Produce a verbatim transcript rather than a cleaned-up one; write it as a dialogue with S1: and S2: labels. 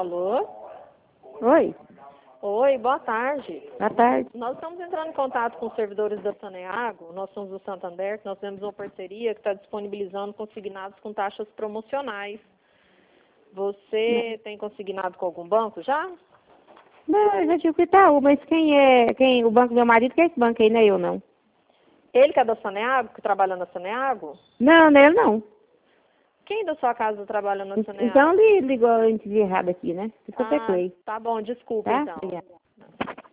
S1: Alô?
S2: Oi,
S1: Oi, boa tarde.
S2: boa tarde.
S1: Nós estamos entrando em contato com os servidores da Saneago, nós somos do Santander, que nós temos uma parceria que está disponibilizando consignados com taxas promocionais. Você tem consignado com algum banco já?
S2: Não, eu já tive que Itaú, mas quem é, quem, o banco do meu marido, que é esse banco aí, não é eu não.
S1: Ele que é da Saneago, que trabalha na Saneago?
S2: Não, não é eu não.
S1: Quem da sua casa trabalha na Saneago?
S2: Então li- ligou a gente de errado aqui, né? Por isso que eu
S1: Ah,
S2: teclei.
S1: tá bom, desculpa
S2: Tá?
S1: então.
S2: Obrigada.